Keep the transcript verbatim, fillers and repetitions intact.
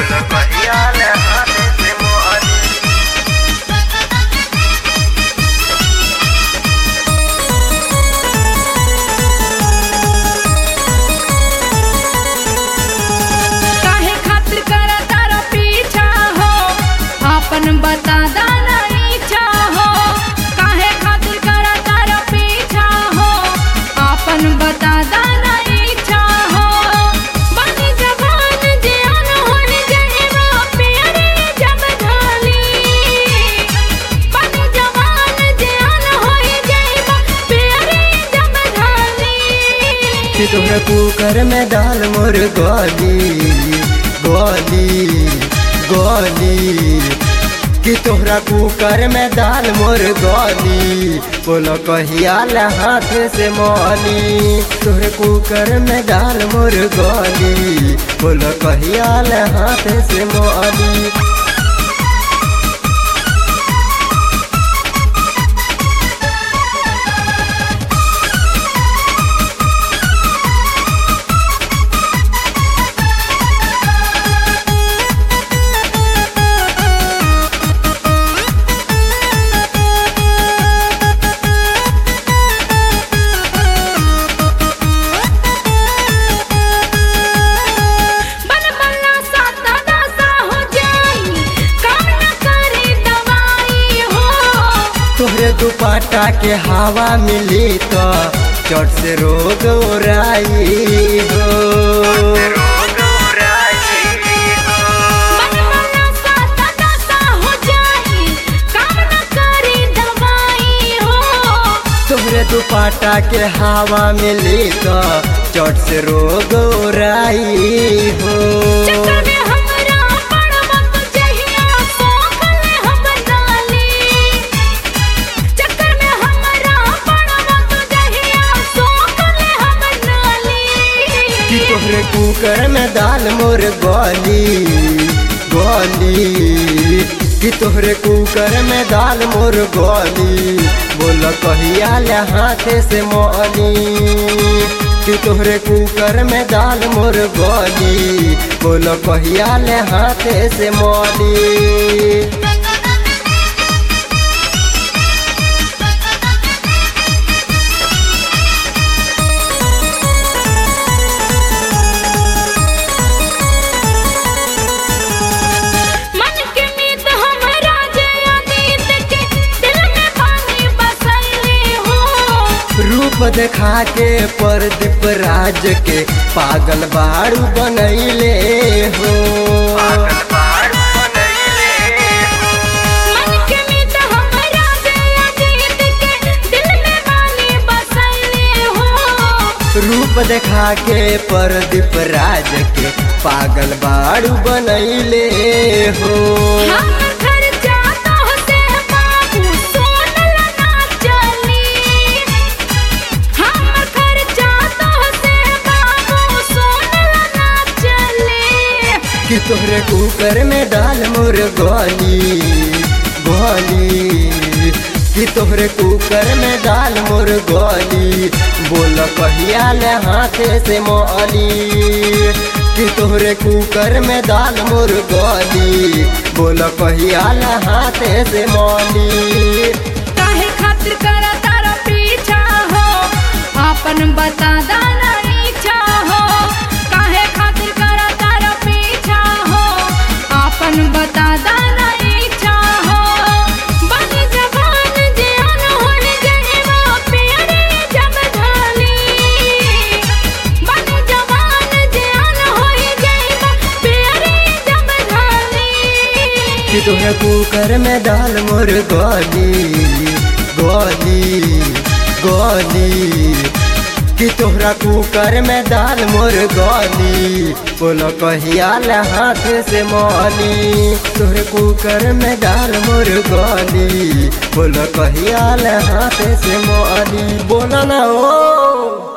बोलो कहिया ले हाथ से मोहनी। काहे खातिर करा तारा पीछा हो आपन बता दाना इच्छा हो। काहे खातिर करा तारा पीछा हो आपन बता दाना इच्छा हो। बनी जवान जियान होन जहिवा प्यारे जब ढाली। बनी जवान जियान होई जहिवा प्यारे जब ढाली। कि तोहरा कुकर में दाल मोर गोली गोली गोली। कि तोहरा कुकर में दाल मोर गोली बोलो कहिया ले हाथ से मोहनी। तोहरे कुकर में दाल मोर गोली बोलो कहिया ले हाथ से मोहनी। तोहरे दुपट्टा के हवा मिली तो चोट से रोग ओराई हो। तोहरे दुपट्टा के हवा मिली तो चोट से रोग ओराई हो। कि तोहरे कुकर में दाल मोर गोली गोली। कि तोहरे कुकर में दाल मोर गोली बोलो कहिया ले हाथ से मोहनी। कि तोहरे कुकर में दाल मोर गोली बोलो कहिया ले हाथ से मोहनी। रूप देखा के प्रदीप राज के पागल बाड़ू बनैले हो। पागल बाड़ू बनैले हो। मन के मीत हमरा जया जीत के दिल में बानी बसैले हो। रूप देखा के प्रदीप राज के पागल बाड़ू बनैले हो। कि तोहरे कुकर में दाल मोर गोली गोली। कि तोहरे कुकर में दाल मोर गोली बोलो कहिया ले हाथ से मोहनी। कि तोहरे कुकर में दाल मोर गोली बोलो कहिया ले हाथ से मोहनी। काहे खातिर करा तारा पीछा हो आपन बता दाना इच्छा हो। काहे खातिर करा तारा पीछा हो आपन बता दाना इच्छा हो। बनी जवान जियान होन जहिवा प्यारे जब ढाली। बनी जवान जियान होई जहिवा प्यारे जब ढाली। कि तोहरे कुकर में दाल मोर गोली गोली गोली। कि तोहरा कुकर में दाल मोर गोली बोलो कहिया ले हाथ से मोहनी। तोहरे कुकर में दाल मोर गोली बोलो कहिया ले हाथ से मोहनी। बोला ना ओ।